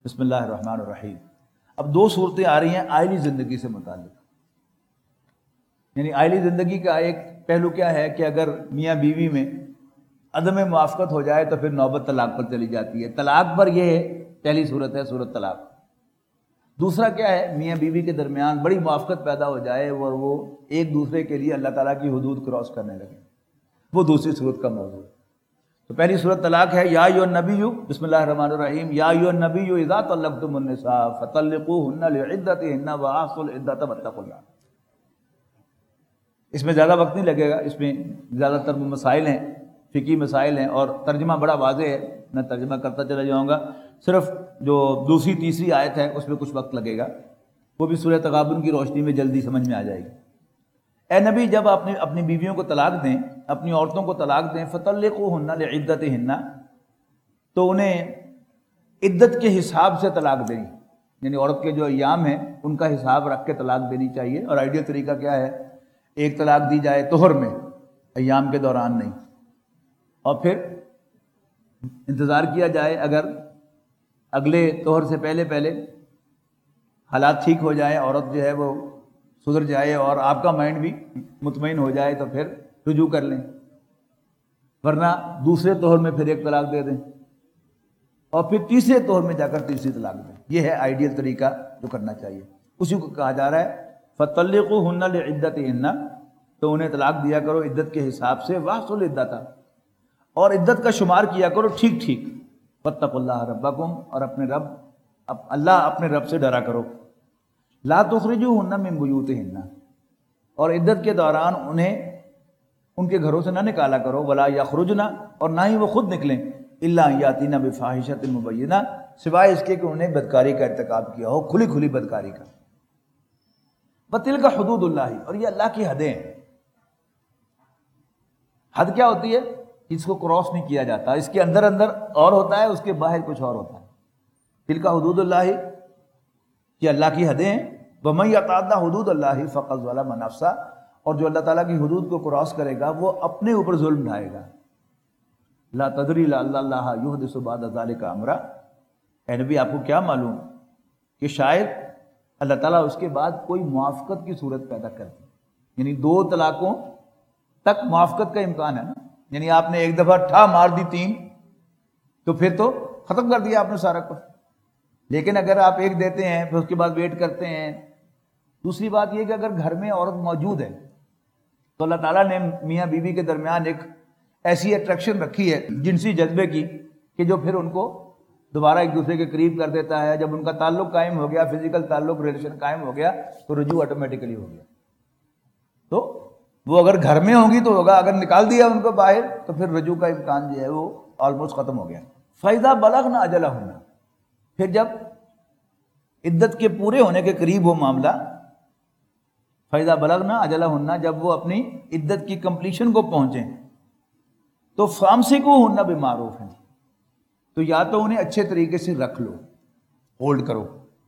بسم اللہ الرحمن الرحیم۔ اب دو صورتیں آ رہی ہیں آئلی زندگی سے متعلق، یعنی آئلی زندگی کا ایک پہلو کیا ہے کہ اگر میاں بیوی میں عدم موافقت ہو جائے تو پھر نوبت طلاق پر چلی جاتی ہے۔ طلاق پر یہ ہے پہلی صورت ہے صورت طلاق۔ دوسرا کیا ہے، میاں بیوی کے درمیان بڑی موافقت پیدا ہو جائے اور وہ ایک دوسرے کے لیے اللہ تعالیٰ کی حدود کراس کرنے لگے، وہ دوسری صورت کا موضوع ہے۔ تو پہلی صورت طلاق ہے، یا ایھا النبی، بسم اللہ الرحمن الرحیم، یا ایھا النبی اذا طلقتم النساء فطلقوهن لعدتهن واحصوا العدة واتقوا اللہ۔ اس میں زیادہ وقت نہیں لگے گا، اس میں زیادہ تر مسائل ہیں، فقہی مسائل ہیں، اور ترجمہ بڑا واضح ہے، میں ترجمہ کرتا چلا جاؤں گا۔ صرف جو دوسری تیسری آیت ہے اس میں کچھ وقت لگے گا، وہ بھی سورہ تغابن کی روشنی میں جلدی سمجھ میں آ جائے گی۔ اے نبی، جب آپ اپنی بیویوں کو طلاق دیں، اپنی عورتوں کو طلاق دیں، فطلقوهن لعدتهن، تو انہیں عدت کے حساب سے طلاق دیں، یعنی عورت کے جو ایام ہیں ان کا حساب رکھ کے طلاق دینی چاہیے۔ اور آئیڈیل طریقہ کیا ہے، ایک طلاق دی جائے طہر میں، ایام کے دوران نہیں، اور پھر انتظار کیا جائے، اگر اگلے طہر سے پہلے حالات ٹھیک ہو جائے، عورت جو ہے وہ سدھر جائے اور آپ کا مائنڈ بھی مطمئن ہو جائے تو پھر رجوع کر لیں، ورنہ دوسرے طہر میں پھر ایک طلاق دے دیں اور پھر تیسرے طہر میں جا کر تیسری طلاق دیں۔ یہ ہے آئیڈیل طریقہ جو کرنا چاہیے، اسی کو کہا جا رہا ہے فطلقوهن لعدتهن، تو انہیں طلاق دیا کرو عدت کے حساب سے، واحصوا العدۃ، اور عدت کا شمار کیا کرو ٹھیک ٹھیک، واتقوا اللہ ربکم، اور اپنے رب سے ڈرا کرو، لا تخرجوهن من بیوتهن، اور عدت کے دوران انہیں ان کے گھروں سے نہ نکالا کرو، ولا یخرجن، اور نہ ہی وہ خود نکلیں، الا ان یاتین بفاحشۃ مبینہ، سوائے اس کے کہ انہیں بدکاری کا ارتکاب کیا ہو، کھلی کھلی بدکاری کا۔ وتلک حدود اللہ، اور یہ اللہ کی حدیں ہیں۔ حد کیا ہوتی ہے؟ اس کو کراس نہیں کیا جاتا، اس کے اندر اور ہوتا ہے، اس کے باہر کچھ اور ہوتا ہے۔ تلک حدود اللہ، یہ اللہ کی حدیں ہیں۔ ومن یتعدی حدود اللہ فقد ظلم نفسہ، اور جو اللہ تعالیٰ کی حدود کو کراس کرے گا وہ اپنے اوپر ظلم ڈھائے گا۔ لا تدری لعل اللہ یحدث بعد ذلک امرا، اے نبی آپ کو کیا معلوم کہ شاید اللہ تعالیٰ اس کے بعد کوئی موافقت کی صورت پیدا کر دے، یعنی دو طلاقوں تک موافقت کا امکان ہے نا، یعنی آپ نے ایک دفعہ ٹھا مار دی 3 تو پھر تو ختم کر دیا آپ نے سارا کچھ، لیکن اگر آپ ایک دیتے ہیں پھر اس کے بعد ویٹ کرتے ہیں۔ دوسری بات یہ کہ اگر گھر میں عورت موجود ہے تو اللہ تعالیٰ نے میاں بیوی کے درمیان ایک ایسی اٹریکشن رکھی ہے جنسی جذبے کی کہ جو پھر ان کو دوبارہ ایک دوسرے کے قریب کر دیتا ہے۔ جب ان کا تعلق قائم ہو گیا، فزیکل تعلق، ریلیشن قائم ہو گیا تو رجوع آٹومیٹکلی ہو گیا۔ تو وہ اگر گھر میں ہوگی تو ہوگا، اگر نکال دیا ان کو باہر تو پھر رجوع کا امکان جو ہے وہ آلموسٹ ختم ہو گیا۔ فَإِذَا بَلَغْنَ أَجَلَهُنَّ، پھر جب عدت کے پورے ہونے کے قریب ہو معاملہ، فَإِذَا بَلَغْنَ أَجَلَهُنَّ، جب وہ اپنی عدت کی کمپلیشن کو پہنچیں تو فَأَمْسِكُوهُنَّ بِمَعْرُوفٍ، تو یا تو انہیں اچھے طریقے سے رکھ لو، ہولڈ کرو۔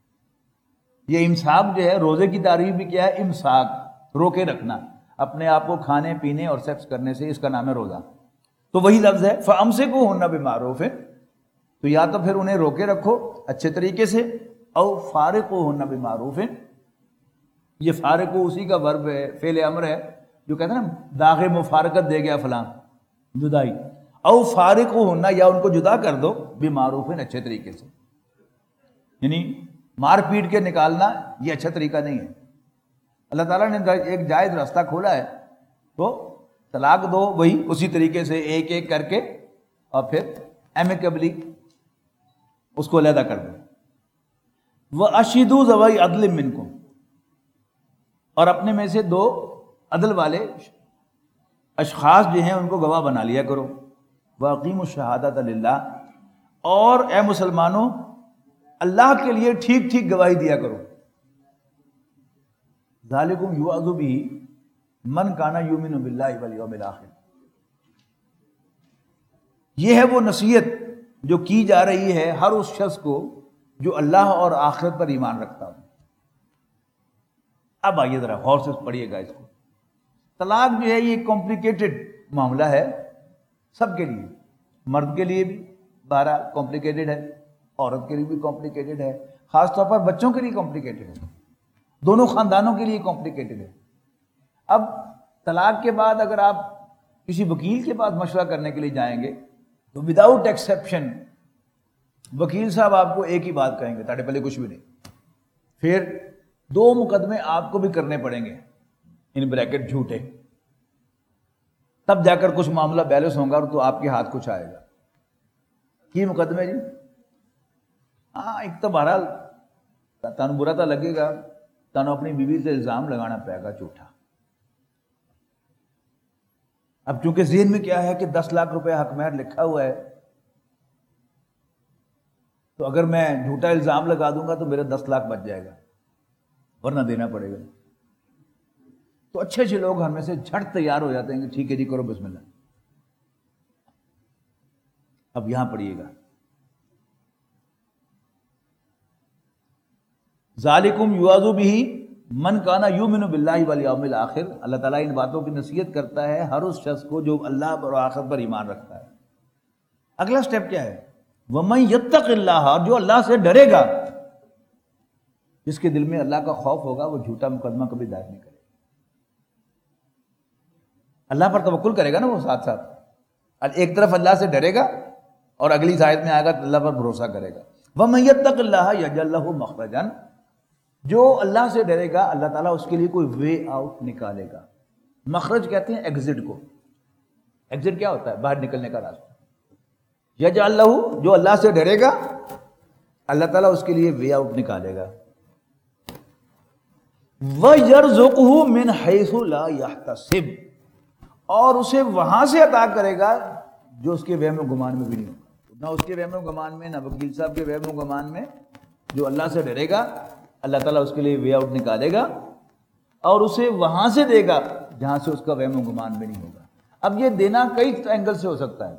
یہ امساک جو ہے، روزے کی تعریف بھی کیا ہے؟ امساک، روکے رکھنا اپنے آپ کو کھانے پینے اور سیکس کرنے سے، اس کا نام ہے روزہ۔ تو وہی لفظ ہے فَأَمْسِكُوهُنَّ بِمَعْرُوفٍ، تو یا تو پھر انہیں روکے رکھو اچھے طریقے سے، او فارقوهن بمعروف، یہ فارقو اسی کا ورب ہے، فعل امر ہے، جو کہتے ہیں نا داغ مفارقت دے گیا فلاں، جدائی، او فارقوهن، یا ان کو جدا کر دو، بمعروف، اچھے طریقے سے، یعنی مار پیٹ کے نکالنا یہ اچھا طریقہ نہیں ہے۔ اللہ تعالیٰ نے ایک جائز راستہ کھولا ہے، تو طلاق دو وہی اسی طریقے سے ایک ایک کر کے، اور پھر ایمیکبلی اس کو علیحدہ کر دو۔ وَأَشْهِدُوا ذَوَيْ عَدْلٍ مِّنْكُمْ، اور اپنے میں سے 2 عدل والے اشخاص جو ہیں ان کو گواہ بنا لیا کرو۔ وَأَقِيمُوا الشَّهَادَةَ لِلَّهِ، اور اے مسلمانوں اللہ کے لیے ٹھیک ٹھیک گواہی دیا کرو۔ ذَلِكُمْ يُوعَظُ بِهِ مَنْ كَانَ يُؤْمِنُ بِاللَّهِ وَالْيَوْمِ الْآخِرِ، یہ ہے وہ نصیحت جو کی جا رہی ہے ہر اس شخص کو جو اللہ اور آخرت پر ایمان رکھتا ہو۔ اب آئیے ذرا غور سے پڑھیے گا اس کو۔ طلاق جو ہے یہ کمپلیکیٹڈ معاملہ ہے سب کے لیے، مرد کے لیے بھی بہرحال کمپلیکیٹڈ ہے، عورت کے لیے بھی کمپلیکیٹڈ ہے، خاص طور پر بچوں کے لیے کمپلیکیٹڈ ہے، دونوں خاندانوں کے لیے کمپلیکیٹڈ ہے۔ اب طلاق کے بعد اگر آپ کسی وکیل کے پاس مشورہ کرنے کے لیے جائیں گے تو وداؤٹ ایکسیپشن وکیل صاحب آپ کو ایک ہی بات کہیں گے، تاڑے پہلے کچھ بھی نہیں، پھر 2 مقدمے آپ کو بھی کرنے پڑیں گے ان بریکٹ جھوٹے، تب جا کر کچھ معاملہ بیلنس ہوگا اور تو آپ کے ہاتھ کچھ آئے گا۔ کی مقدمے جی؟ ہاں ایک تو بہرحال تانوں برا تو لگے گا، تانوں اپنی بیوی سے الزام لگانا پائے گا جھوٹا۔ اب چونکہ ذہن میں کیا ہے کہ 10 لاکھ روپے حق مہر لکھا ہوا ہے، تو اگر میں جھوٹا الزام لگا دوں گا تو میرا 10 لاکھ بچ جائے گا، ورنہ دینا پڑے گا۔ تو اچھے اچھے لوگ ہم میں سے جھٹ تیار ہو جاتے ہیں کہ ٹھیک ہے جی کرو بسم اللہ۔ اب یہاں پڑھیے گا، ذالکم یوعظ بہ من کان یؤمن باللہ والیوم الآخر، اللہ تعالیٰ ان باتوں کی نصیحت کرتا ہے ہر اس شخص کو جو اللہ اور آخرت پر ایمان رکھتا ہے۔ اگلا سٹیپ کیا ہے؟ وَمَن يَتَّقِ اللَّهَ، اور جو اللہ سے ڈرے گا، جس کے دل میں اللہ کا خوف ہوگا وہ جھوٹا مقدمہ کبھی دائر نہیں کرے گا، اللہ پر توکل کرے گا نا وہ ساتھ ساتھ، ایک طرف اللہ سے ڈرے گا اور اگلی آیت میں آئے گا اللہ پر بھروسہ کرے گا۔ وَمَن يَتَّقِ اللَّهَ يَجْعَل لَّهُ مَخْرَجًا، جو اللہ سے ڈرے گا اللہ تعالیٰ اس کے لیے کوئی وے آؤٹ نکالے گا۔ مخرج کہتے ہیں ایگزٹ کو، ایگزٹ کیا ہوتا ہے؟ باہر نکلنے کا راستہ۔ یجعل لہ، جو اللہ سے ڈرے گا اللہ تعالیٰ اس کے لیے وے آؤٹ نکالے گا۔ وَيَرْزُقْهُ مِنْ حَيْثُ لَا يَحْتَسِبُ، اور اسے وہاں سے عطا کرے گا جو اس کے وہم و گمان میں بھی نہیں ہوگا، نہ اس کے وہم و گمان میں، نہ وکیل صاحب کے وہم و گمان میں۔ جو اللہ سے ڈرے گا اللہ تعالیٰ اس کے لیے وے آؤٹ نکالے گا اور اسے وہاں سے دے گا جہاں سے اس کا وہم و گمان بھی نہیں ہوگا۔ اب یہ دینا کئی اینگل سے ہو سکتا ہے،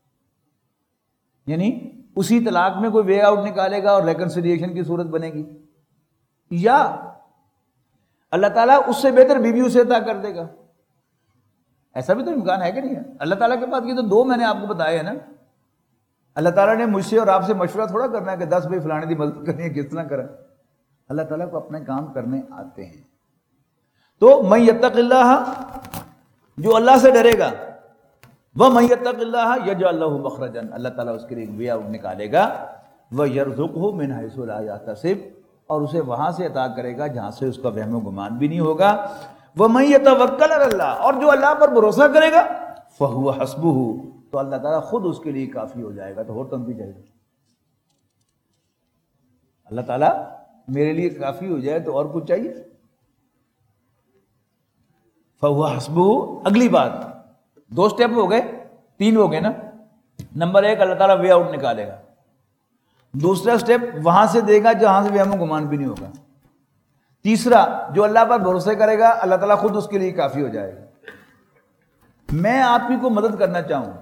یعنی اسی طلاق میں کوئی وے آؤٹ نکالے گا اور ریکنسیلیشن کی صورت بنے گی، یا اللہ تعالیٰ اس سے بہتر بیوی اسے عطا کر دے گا۔ ایسا بھی تو امکان ہے کہ نہیں ہے؟ اللہ تعالیٰ کے پاس یہ تو 2 میں نے آپ کو بتایا ہے نا۔ اللہ تعالیٰ نے مجھ سے اور آپ سے مشورہ تھوڑا کرنا ہے کہ 10 بھائی فلانے دی مدد کرنی ہے کس طرح کریں۔ اللہ تعالیٰ کو اپنے کام کرنے آتے ہیں۔ تو من یتق اللہ، جو اللہ سے ڈرے گا، ومن یتق اللہ یجعل لہ مخرجا، اللہ تعالیٰ اس کے لیے وے آؤٹ نکالے گا، ویرزقہ من حیث لا یحتسب، اور اسے وہاں سے عطا کرے گا جہاں سے اس کا وہم و گمان بھی نہیں ہوگا۔ ومن یتوکل علی اللہ، اور جو اللہ پر بھروسہ کرے گا، فہو حسبہ، تو اللہ تعالیٰ خود اس کے لیے کافی ہو جائے گا۔ تو اور تنقید چاہیے، اللہ تعالیٰ میرے لیے کافی ہو جائے تو اور کچھ چاہیے؟ فہو حسبہ۔ اگلی بات، 2 سٹیپ ہو گئے، 3 ہو گئے نا۔ نمبر 1 اللہ تعالیٰ وے آؤٹ نکالے گا، دوسرا سٹیپ وہاں سے دے گا جہاں سے وہم و گمان بھی نہیں ہوگا، تیسرا جو اللہ پر بھروسے کرے گا اللہ تعالیٰ خود اس کے لیے کافی ہو جائے گا۔ میں آپ ہی کو مدد کرنا چاہوں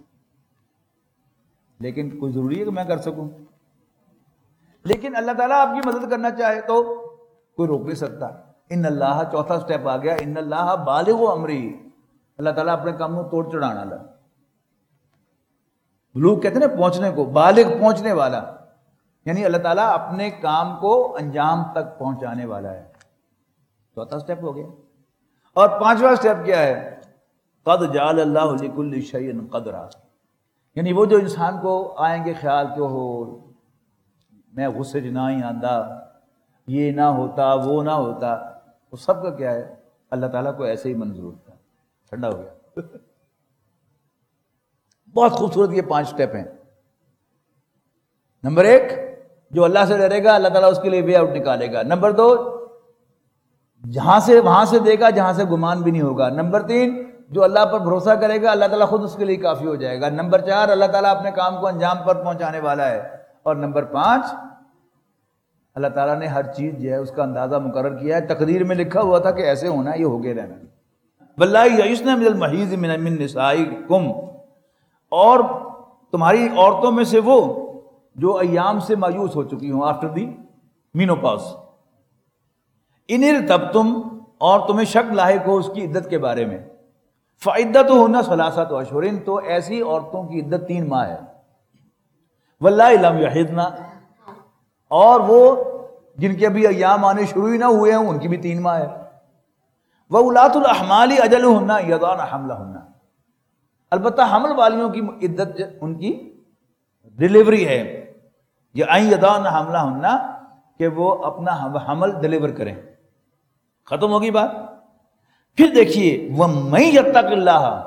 لیکن کوئی ضروری ہے کہ میں کر سکوں؟ لیکن اللہ تعالیٰ آپ کی مدد کرنا چاہے تو کوئی روک نہیں سکتا۔ ان اللہ، چوتھا سٹیپ آ گیا، ان اللہ بالغ امری، اللہ تعالیٰ اپنے کام کو توڑ چڑھانا لا۔ لوگ کہتے ہیں نا پہنچنے کو، بالغ پہنچنے والا، یعنی اللہ تعالیٰ اپنے کام کو انجام تک پہنچانے والا ہے۔ چوتھا سٹیپ ہو گیا۔ اور 5واں سٹیپ کیا ہے؟ قد جعل اللہ لکل شیء قدرا، یعنی وہ جو انسان کو آئیں گے خیال کہ ہو میں غصے نہ ہی آندہ، یہ نہ ہوتا وہ نہ ہوتا، وہ سب کا کیا ہے؟ اللہ تعالیٰ کو ایسے ہی منظور تھا، ٹھنڈا ہو گیا۔ بہت خوبصورت یہ 5 سٹیپ ہیں۔ نمبر 1 جو اللہ سے ڈرے گا اللہ تعالیٰ اس کے لیے وے آؤٹ نکالے گا۔ نمبر 2 جہاں سے وہاں سے دے گا جہاں سے گمان بھی نہیں ہوگا۔ نمبر 3 جو اللہ پر بھروسہ کرے گا اللہ تعالیٰ خود اس کے لیے کافی ہو جائے گا۔ نمبر 4 اللہ تعالیٰ اپنے کام کو انجام پر پہنچانے والا ہے۔ اور نمبر 5 اللہ تعالیٰ نے ہر چیز جو ہے اس کا اندازہ مقرر کیا ہے، تقدیر میں لکھا ہوا تھا کہ ایسے ہونا، یہ ہو گئے رہنا۔ واللہ یئسن من المحیض من نسائکم، اور تمہاری عورتوں میں سے وہ جو ایام سے مایوس ہو چکی ہوں، آفٹر دی مینوپاز، ان ارتبتم، اور تمہیں شک لاحق ہو اس کی عدت کے بارے میں، فعدتہن ثلاثۃ اشہر، تو ایسی عورتوں کی عدت 3 ماہ ہے۔ واللہ لم یحضن، اور وہ جن کے ابھی ایام آنے شروع ہی نہ ہوئے ہیں ان کی بھی 3 ماہ ہے. وَأُولَاتُ الْأَحْمَالِ أَجَلُهُنَّ يَضَعْنَ حَمْلَهُنَّ، البتہ حمل والیوں کی عدت ان کی ڈلیوری ہے، یہ ان یضعن حملہن کہ وہ اپنا حمل ڈلیور کریں. ختم ہوگی بات. پھر دیکھیے وَمَن يَتَّقِ اللَّهَ،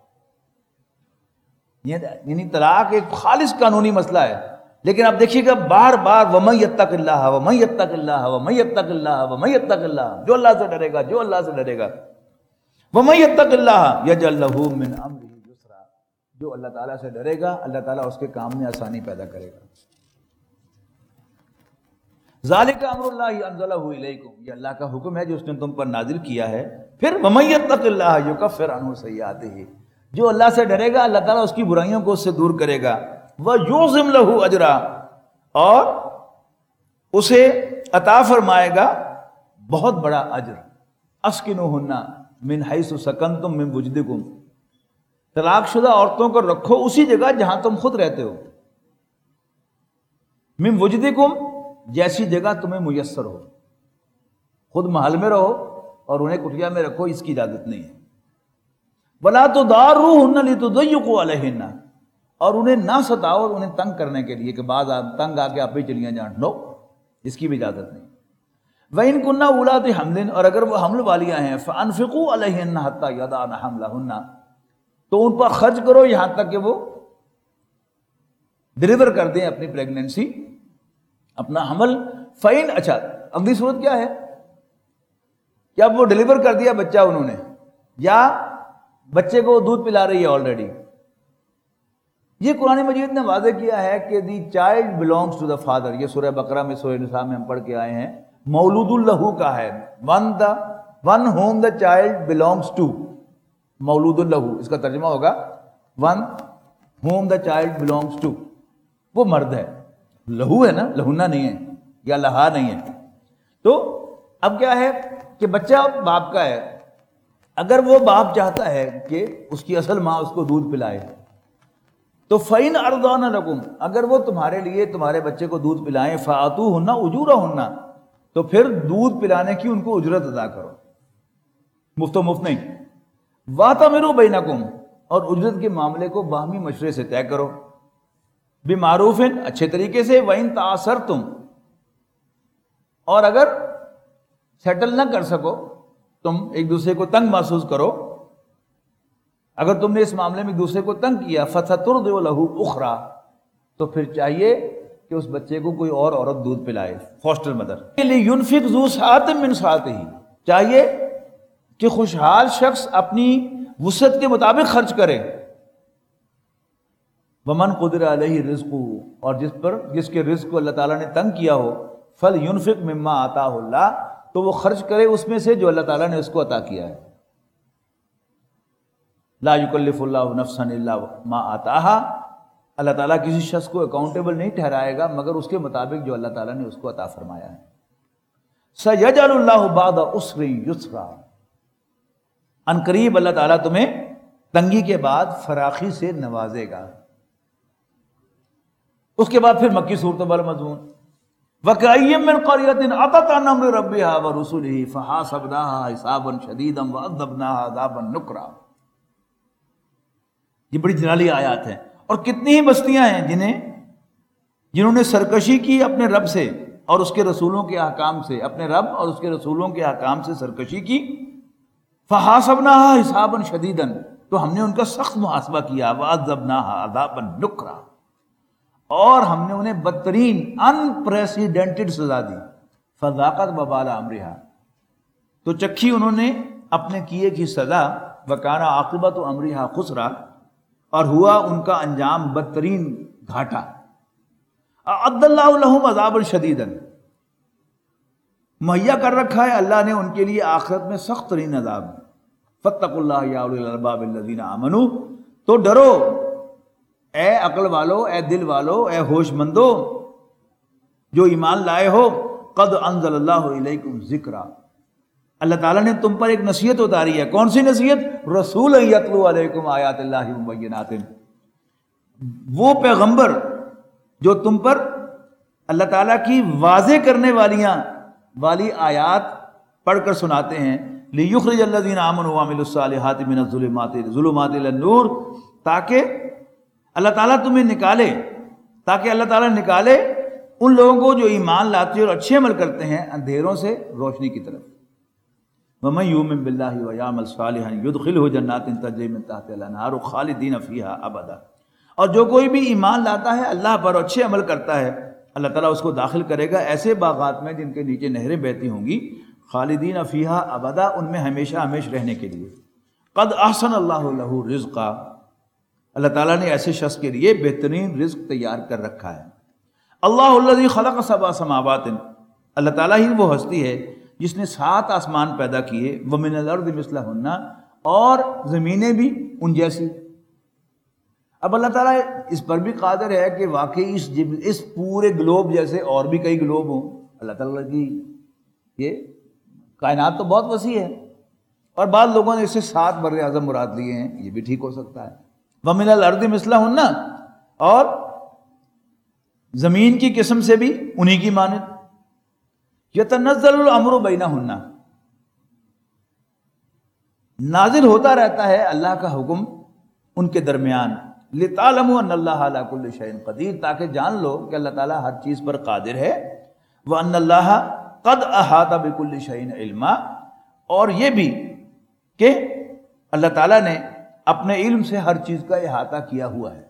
یعنی طلاق ایک خالص قانونی مسئلہ ہے، لیکن آپ دیکھیے گا بار بار وَمَن يَتَّقِ اللَّهَ وَمَن يَتَّقِ اللَّهَ وَمَن يَتَّقِ اللَّهَ وَمَن يَتَّقِ اللَّهَ، جو اللہ سے ڈرے گا، جو اللہ سے ڈرے گا. وَمَن يَتَّقِ اللَّهَ يَجْعَل لَّهُ مِنْ أَمْرِهِ يُسْرًا، جو اللہ تعالیٰ سے ڈرے گا اللہ تعالیٰ اس کے کام میں آسانی پیدا کرے گا. ذَلِكَ أَمْرُ اللَّهِ أَنزَلَهُ إِلَيْكُمْ، یہ اللہ کا حکم ہے جو اس نے تم پر نازل کیا ہے. پھر وَمَن يَتَّقِ اللَّهَ يُكَفِّرْ عَنْهُ سَيِّئَاتِهِ، جو اللہ سے ڈرے گا اللہ تعالیٰ اس کی برائیوں کو اس سے دور کرے گا. وَيُعْظِمْ لَهُ أَجْرًا، اور اسے عطا فرمائے گا بہت بڑا اجر. اسکنوہن من حیث سکنتم من وجدکم، طلاق شدہ عورتوں کو رکھو اسی جگہ جہاں تم خود رہتے ہو. من وجدکم، جیسی جگہ تمہیں میسر ہو، خود محل میں رہو اور انہیں کٹیا میں رکھو، اس کی اجازت نہیں ہے. ولا تضاروہن لتضیقوا علیہن، اور انہیں نہ ستاؤ اور انہیں تنگ کرنے کے لیے کہ بعض تنگ آ کے آپ ہی چلیاں جان، نو، اس کی بھی اجازت نہیں. وَإِن كُنَّ أُولَاتِ حَمْلٍ، اور اگر وہ حمل والیاں ہیں، فَأَنفِقُوا عَلَيْهِنَّ حَتَّى يَضَعْنَ حَمْلَهُنَّ، تو ان پر خرچ کرو یہاں تک کہ وہ ڈلیور کر دیں اپنی پریگننسی، اپنا حمل. فَإِن، اچھا اگلی صورت کیا ہے کہ اب وہ ڈلیور کر دیا بچہ انہوں نے، یا بچے کو دودھ پلا رہی ہے آلریڈی. یہ قرآن مجید نے واضح کیا ہے کہ the child belongs to the father, یہ سورہ بقرہ میں سورہ نساء میں ہم پڑھ کے آئے ہیں. مولود لہو کا ہے، one whom the child belongs to, مولود لہو اس کا ترجمہ ہوگا one whom the child belongs to, وہ مرد ہے. لہو ہے نا، لہونا نہیں ہے یا لہا نہیں ہے. تو اب کیا ہے کہ بچہ باپ کا ہے، اگر وہ باپ چاہتا ہے کہ اس کی اصل ماں اس کو دودھ پلائے تو فَإِنْ أَرْضَانَ لَكُمْ، اگر وہ تمہارے لیے تمہارے بچے کو دودھ پلائیں، فَآتُوهُنَّ أُجُورَهُنَّ، تو پھر دودھ پلانے کی ان کو اجرت ادا کرو، مفت و مفت نہیں. وَأَتَمِرُوا بَيْنَكُمْ، اور اجرت کے معاملے کو باہمی مشورے سے طے کرو. بِمَعْرُوفٍ، اچھے طریقے سے. وَإِنْ تَعَسَرْتُمْ، اور اگر سیٹل نہ کر سکو، تم ایک دوسرے کو تنگ محسوس کرو، اگر تم نے اس معاملے میں دوسرے کو تنگ کیا، فَسَتُرْضِعُ لَهُ أُخْرَىٰ، تو پھر چاہیے کہ اس بچے کو کوئی اور عورت دودھ پلائے، فاسٹر مدر. لِيُنْفِقْ ذُو سَعَةٍ مِّن سَعَتِهِ، چاہیے کہ خوشحال شخص اپنی وسعت کے مطابق خرچ کرے. وَمَنْ قُدِرَ عَلَيْهِ رِزْقُهُ، اور جس کے رزق کو اللہ تعالیٰ نے تنگ کیا ہو، فَلْيُنْفِقْ مِمَّا آتَاهُ اللَّهُ، تو وہ خرچ کرے اس میں سے جو اللہ تعالیٰ نے اس کو عطا کیا ہے. لا یکلف اللہ نفسا الا ما آتاہا، اللہ تعالیٰ کسی شخص کو اکاؤنٹیبل نہیں ٹھہرائے گا مگر اس کے مطابق جو اللہ تعالیٰ نے اس کو عطا فرمایا ہے. سیجعل اللہ بعد عسر یسرا، ان قریب اللہ تعالیٰ تمہیں تنگی کے بعد فراخی سے نوازے گا. اس کے بعد پھر مکی صورتوں والا مضمون، وَكَأَيٍّ مِّن قَرْيَةٍ عَتَتْ عَنْ أَمْرِ رَبِّهَا وَرُسُلِهِ فَحَاسَبْنَاهَا حِسَابًا شَدِيدًا وَعَذَّبْنَاهَا عَذَابًا نُكْرًا. یہ بڑی جلالی آیات ہیں. اور کتنی ہی بستیاں ہیں جنہوں نے سرکشی کی اپنے رب سے اور اس کے رسولوں کے احکام سے، اپنے رب اور اس کے رسولوں کے احکام سے سرکشی کی. فَحَاسَبْنَاهَا حِسَابًا شَدِيدًا، تو ہم نے ان کا سخت محاسبہ کیا. وَعَذَّبْنَاهَا عَذَابًا نُكْرًا، اور ہم نے انہیں بدترین انپریسیڈنٹڈ سزا دی. فَذَاقَتْ وَبَالَ أَمْرِهَا، تو چکھی انہوں نے اپنے کیے کی سزا. وَكَانَ عَاقِبَةُ أَمْرِهَا خُسْرًا، اور ہوا ان کا انجام بدترین گھاٹا. اعد اللہ لہم عذابا شدیدا، مہیا کر رکھا ہے اللہ نے ان کے لیے آخرت میں سخت ترین عذاب. فاتقوا اللہ یا اولی الالباب الذین آمنوا، تو ڈرو اے عقل والو، اے دل والو، اے ہوش مندو جو ایمان لائے ہو. قد انزل اللہ الیکم ذکرا، اللہ تعالیٰ نے تم پر ایک نصیحت اتاری ہے. کون سی نصیحت؟ رسول یتلو علیکم آیات اللہ مبینات، وہ پیغمبر جو تم پر اللہ تعالیٰ کی واضح کرنے والی آیات پڑھ کر سناتے ہیں، لِيُخْرِجَ الَّذِينَ آمَنُوا وَعَمِلُوا الصَّالِحَاتِ مِنَ الظُّلُمَاتِ إِلَى النُّورِ، تاکہ اللہ تعالیٰ تمہیں نکالے، تاکہ اللہ تعالیٰ نکالے ان لوگوں کو جو ایمان لاتے اور اچھے عمل کرتے ہیں اندھیروں سے روشنی کی طرف۔ وَمَن يُؤْمِن بِاللَّهِ وَيَعْمَلْ صَالِحًا يُدْخِلْهُ جَنَّاتٍ تَجْرِي مِن تَحْتِهَا الْأَنْهَارُ خَالِدِينَ فِيهَا أَبَدًا، اور جو کوئی بھی ایمان لاتا ہے اللہ پر اور اچھے عمل کرتا ہے، اللہ تعالیٰ اس کو داخل کرے گا ایسے باغات میں جن کے نیچے نہریں بہتی ہوں گی، خالدین فیہا ابدا، ان میں ہمیشہ ہمیش رہنے کے لیے۔ قد احسن اللہ لہ رزقا، اللہ تعالیٰ نے ایسے شخص کے لیے بہترین رزق تیار کر رکھا ہے۔ اللہ الذی خلق سبع سماوات، اللہ تعالیٰ ہی وہ ہستی ہے جس نے 7 آسمان پیدا کیے، ومن الارض مثلہن، اور زمینیں بھی ان جیسی۔ اب اللہ تعالیٰ اس پر بھی قادر ہے کہ واقعی اس پورے گلوب جیسے اور بھی کئی گلوب ہوں۔ اللہ تعالیٰ کی یہ کائنات تو بہت وسیع ہے، اور بعض لوگوں نے اس سے 7 بر اعظم مراد لیے ہیں، یہ بھی ٹھیک ہو سکتا ہے۔ وَمِنَ الْأَرْضِ مِثْلَهُنَّ، اور زمین کی قسم سے بھی انہی کی مانند۔ يَتَنَزَّلُ الْأَمْرُ بَيْنَهُنَّ، نازل ہوتا رہتا ہے اللہ کا حکم ان کے درمیان۔ لِتَعْلَمُوا أَنَّ اللَّهَ عَلَى كُلِّ شَيْءٍ قَدِيرٌ، تاکہ جان لو کہ اللہ تعالیٰ ہر چیز پر قادر ہے۔ وَأَنَّ اللَّهَ قَدْ أَحَاطَ بِكُلِّ شَيْءٍ عِلْمًا، اور یہ بھی کہ اللہ تعالیٰ نے اپنے علم سے ہر چیز کا احاطہ کیا ہوا ہے۔